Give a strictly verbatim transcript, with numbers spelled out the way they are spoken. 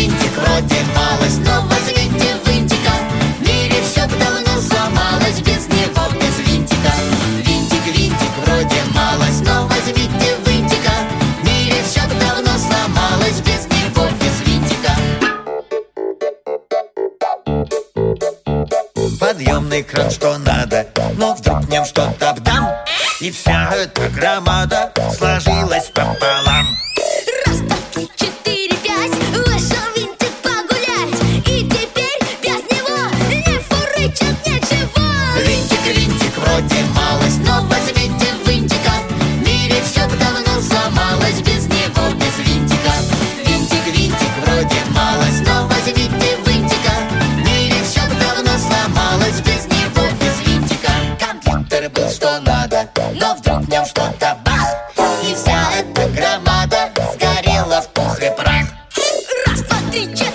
винтик, вроде малость, но возьмите винтика. В мире все давно сломалось без него, без винтика. Винтик, винтик, вроде малость, но возьмите винтика. В мире все давно сломалось без него, без винтика. Подъемный кран, что надо, но вдруг в нем что-то бдам, и вся эта громада сложилась пополам. Раз, два, три, четыре, пять, вышел винтик погулять, и теперь без него не фурычит ничего. Винтик, винтик, вроде малость, но возьмите винтика. В мире все давно сломалось без него, без винтика. Винтик, винтик, вроде малость, но возьмите винтика. В мире все давно сломалось без него, без винтика. Компьютер был что надо, но вдруг в нем что-то бах, и вся эта громада сгорела в пух и прах. Раз, два, три, четыре.